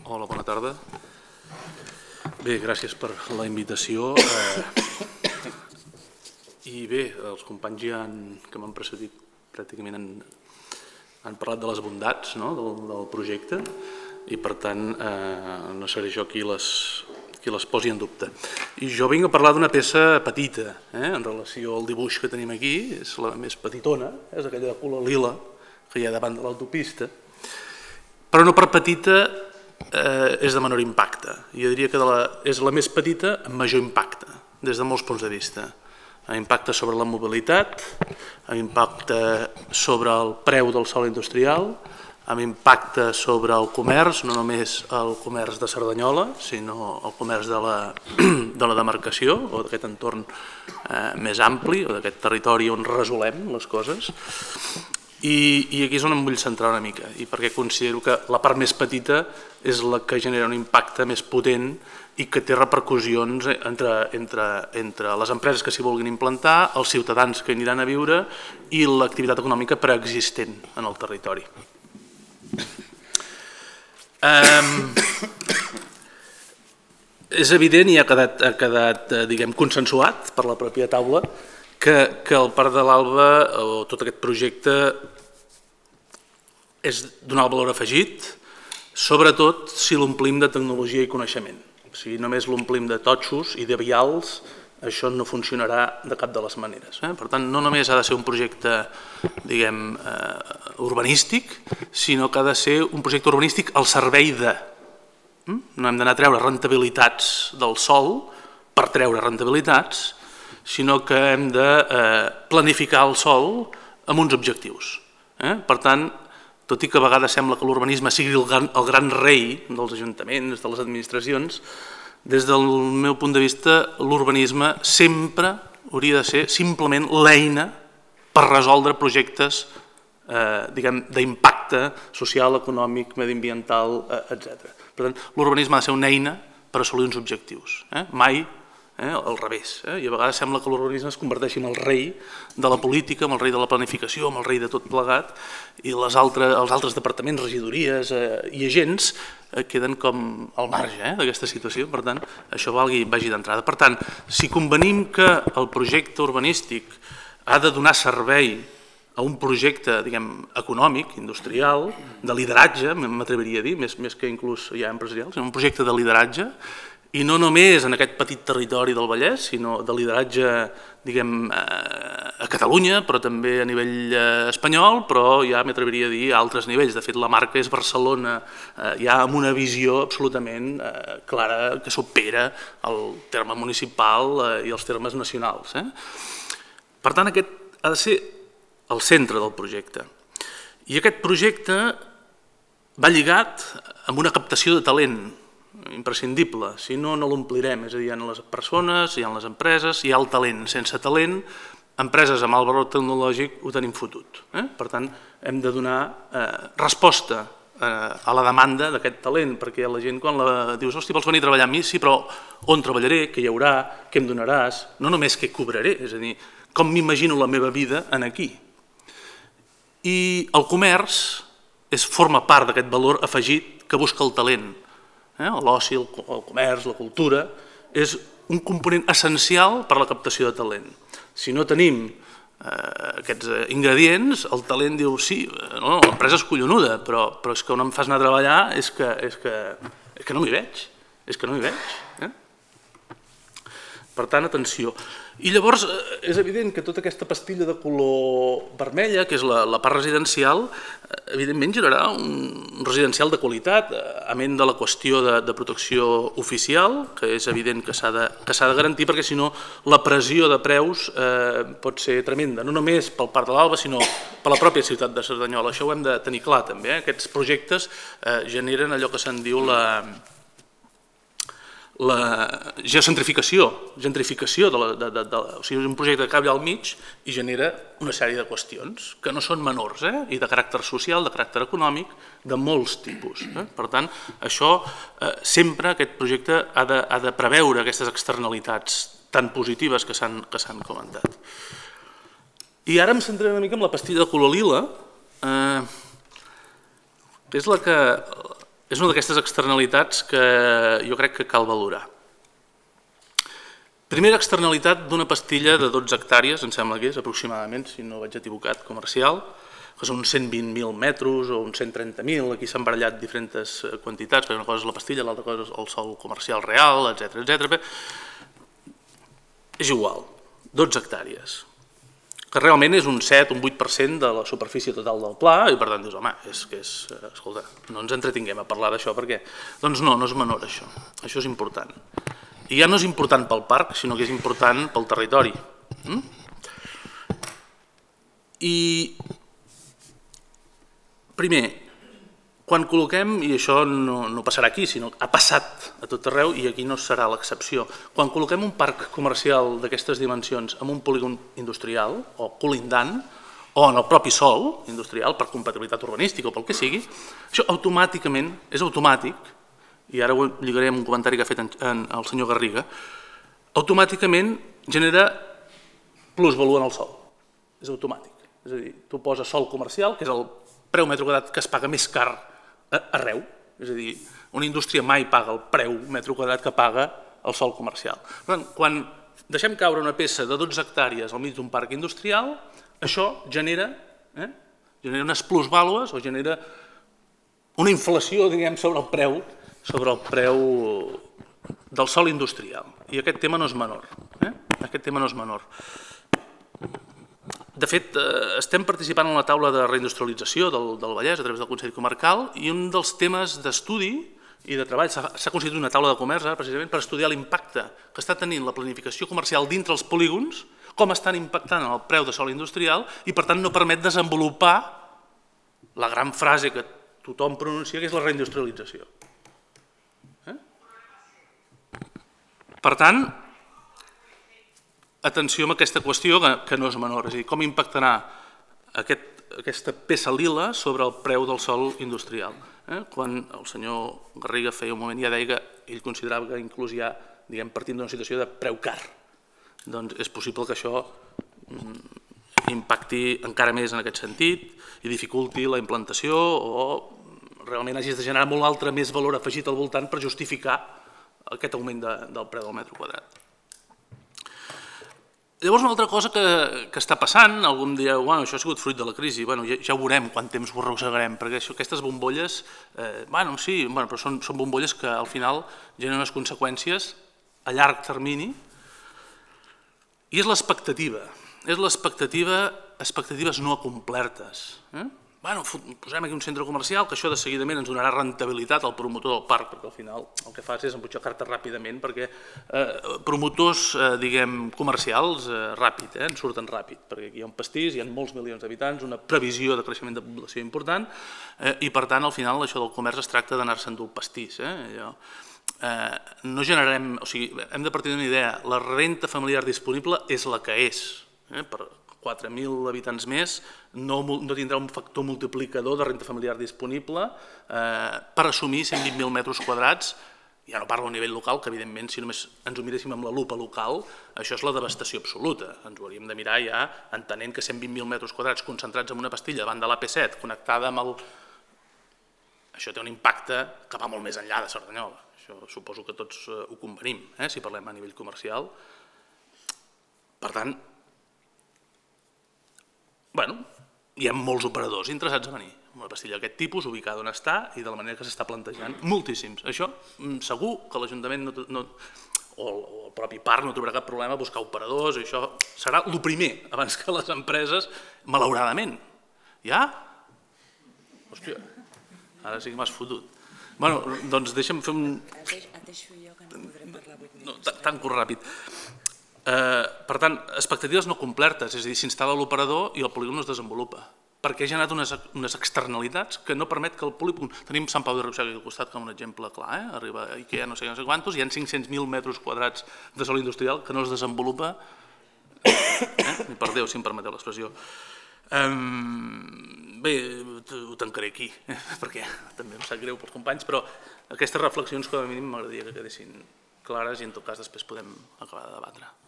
Hola, bona tarda. Bé, gràcies per la invitació. I bé, els companys que m'han precedit pràcticament han parlat de les bondats del projecte i per tant no seré jo qui les posi en dubte. I jo vinc a parlar d'una peça petita en relació al dibuix que tenim aquí, és la més petitona, és aquella de color lila que hi ha davant de l'autopista, però no per petita és de menor impacte. Jo diria que és la més petita amb major impacte, des de molts punts de vista. Impacte sobre la mobilitat, impacte sobre el preu del sòl industrial, amb impacte sobre el comerç, no només el comerç de Cerdanyola, sinó el comerç de la demarcació o d'aquest entorn més ampli o d'aquest territori on resolem les coses. I aquí és on em vull centrar una mica i perquè considero que la part més petita és la que genera un impacte més potent i que té repercussions entre les empreses que s'hi vulguin implantar, els ciutadans que hi aniran a viure i l'activitat econòmica preexistent en el territori. És evident i ha quedat consensuat per la pròpia taula que el Parc de l'Alba o tot aquest projecte és d'un alt valor afegit, sobretot si l'omplim de tecnologia i coneixement. Si només l'omplim de totxos i de vials, això no funcionarà de cap de les maneres. Per tant, no només ha de ser un projecte urbanístic, sinó que ha de ser un projecte urbanístic al servei de. No hem d'anar a treure rentabilitats del sòl per treure rentabilitats, sinó que hem de planificar el sòl amb uns objectius. Per tant, tot i que a vegades sembla que l'urbanisme sigui el gran rei dels ajuntaments, de les administracions, des del meu punt de vista, l'urbanisme sempre hauria de ser simplement l'eina per resoldre projectes d'impacte social, econòmic, mediambiental, etc. Per tant, l'urbanisme ha de ser una eina per assolir uns objectius, mai al revés. I a vegades sembla que l'urbanisme es converteixi en el rei de la política, en el rei de la planificació, en el rei de tot plegat, i els altres departaments, regidories i agents queden com al marge d'aquesta situació. Per tant, això vagi d'entrada. Per tant, si convenim que el projecte urbanístic ha de donar servei a un projecte econòmic, industrial, de lideratge, m'atreviria a dir, més que inclús ja empresarial, sinó un projecte de lideratge, i no només en aquest petit territori del Vallès, sinó de lideratge a Catalunya, però també a nivell espanyol, però ja m'atreviria a dir a altres nivells. De fet, la marca és Barcelona, ja amb una visió absolutament clara que supera el terme municipal i els termes nacionals. Per tant, aquest ha de ser el centre del projecte. I aquest projecte va lligat amb una captació de talent imprescindible, si no, no l'omplirem. És a dir, hi ha les persones, hi ha les empreses, hi ha el talent. Sense talent, empreses amb alt valor tecnològic ho tenim fotut. Per tant, hem de donar resposta a la demanda d'aquest talent, perquè la gent quan dius, hosti, vols venir a treballar amb mi? Sí, però on treballaré, què hi haurà, què em donaràs? No només què cobraré, és a dir, com m'imagino la meva vida aquí. I el comerç forma part d'aquest valor afegit que busca el talent. L'oci, el comerç, la cultura, és un component essencial per a la captació de talent. Si no tenim aquests ingredients, el talent diu, sí, l'empresa és collonuda, però és que on em fas anar a treballar és que no m'hi veig, Per tant, atenció. I llavors és evident que tota aquesta pastilla de color vermella, que és la part residencial, evidentment generarà un residencial de qualitat, amén de la qüestió de protecció oficial, que és evident que s'ha de garantir, perquè si no la pressió de preus pot ser tremenda, no només pel Parc de l'Alba, sinó per la pròpia ciutat de Cerdanyola. Això ho hem de tenir clar també. Aquests projectes generen allò que se'n diu la geocentrificació, o sigui, és un projecte que cabe al mig i genera una sèrie de qüestions que no són menors i de caràcter social, de caràcter econòmic, de molts tipus. Per tant, això sempre, aquest projecte ha de preveure aquestes externalitats tan positives que s'han comentat. I ara em centraré una mica en la pastilla de color lila, que és la que és una d'aquestes externalitats que jo crec que cal valorar. Primera externalitat d'una pastilla de 12 hectàrees, em sembla que és aproximadament, si no vaig equivocat, comercial, que són uns 120.000 metres o uns 130.000, aquí s'han barallat diferents quantitats, perquè una cosa és la pastilla, l'altra cosa és el sòl comercial real, etc. És igual, 12 hectàrees, que realment és un 7, un 8% de la superfície total del pla, i per tant dius, home, escolta, no ens entretinguem a parlar d'això perquè, doncs no és menor això és important. I ja no és important pel parc, sinó que és important pel territori. I primer, quan col·loquem, i això no passarà aquí, sinó que ha passat a tot arreu i aquí no serà l'excepció, quan col·loquem un parc comercial d'aquestes dimensions en un polígon industrial o colindant, o en el propi sòl industrial per compatibilitat urbanística o pel que sigui, això automàticament és automàtic, i ara ho lligaré amb un comentari que ha fet el senyor Garriga, automàticament genera plusvalua en el sòl. És automàtic. És a dir, tu poses sòl comercial, que és el preu metre quadrat que es paga més car arreu. És a dir, una indústria mai paga el preu metre quadrat que paga el sòl comercial. Per tant, quan deixem caure una peça de 12 hectàrees al mig d'un parc industrial, això genera unes plusvàlues o genera una inflació, diguem, sobre el preu del sòl industrial. I aquest tema no és menor. Aquest tema no és menor. De fet, estem participant en la taula de reindustrialització del Vallès a través del Consell Comarcal i un dels temes d'estudi i de treball s'ha constituït una taula de comerç precisament per estudiar l'impacte que està tenint la planificació comercial dintre els polígons, com estan impactant en el preu de sòl industrial i per tant no permet desenvolupar la gran frase que tothom pronuncia que és la reindustrialització. Per tant, atenció amb aquesta qüestió que no és menor, és a dir, com impactarà aquesta peça lila sobre el preu del sòl industrial. Quan el senyor Garriga feia un moment ja deia que ell considerava que inclús ja, diguem, partint d'una situació de preu car, doncs és possible que això impacti encara més en aquest sentit i dificulti la implantació o realment hagis de generar molt altre més valor afegit al voltant per justificar aquest augment del preu del metre quadrat. Llavors, una altra cosa que està passant, algú em dirà, això ha sigut fruit de la crisi, ja ho veurem quant temps ho arrossegarem, perquè aquestes bombolles, sí, però són bombolles que al final generen unes conseqüències a llarg termini i és l'expectativa, expectatives no acomplertes. Posem aquí un centre comercial que això de seguidament ens donarà rentabilitat al promotor del parc, perquè al final el que fas és embutxacar-te ràpidament perquè promotors, diguem, comercials ràpid, en surten ràpid, perquè aquí hi ha un pastís, hi ha molts milions d'habitants, una previsió de creixement de població important i per tant al final això del comerç es tracta d'anar-se'n dur el pastís. No generarem, o sigui, hem de partir d'una idea, la renda familiar disponible és la que és, per 4.000 habitants més, no tindrà un factor multiplicador de renda familiar disponible per assumir 120.000 metres quadrats, ja no parlo a nivell local, que evidentment si només ens ho miréssim amb la lupa local, això és la devastació absoluta. Ens ho hauríem de mirar ja entenent que 120.000 metres quadrats concentrats en una pastilla davant de l'AP7, connectada amb el... Això té un impacte que va molt més enllà de Cerdanyola. Això suposo que tots ho convenim, si parlem a nivell comercial. Per tant, hi ha molts operadors interessats a venir. Una pastilla d'aquest tipus, ubicada on està i de la manera que s'està plantejant, moltíssims. Això segur que l'Ajuntament o el propi parc no trobarà cap problema a buscar operadors, i això serà el primer, abans que les empreses, malauradament. Ja? Hòstia, ara sí que m'has fotut. Doncs deixa'm fer un... Et deixo jo, que no podrem parlar 8 minuts. Tanco ràpid. Per tant, expectatives no complertes, és a dir, s'instal·la l'operador i el polígon no es desenvolupa, perquè ha generat unes externalitats que no permet que el polígon... Tenim Sant Pau de Riusac aquí al costat com un exemple clar, arriba a Ikea no sé quantos, hi ha 500.000 metres quadrats de sòl industrial que no es desenvolupa, ni per Déu, si em permeteu l'expressió. Bé, ho tancaré aquí, perquè també em sap greu pels companys, però aquestes reflexions com a mínim m'agradaria que quedessin clares i en tot cas després podem acabar de debatre.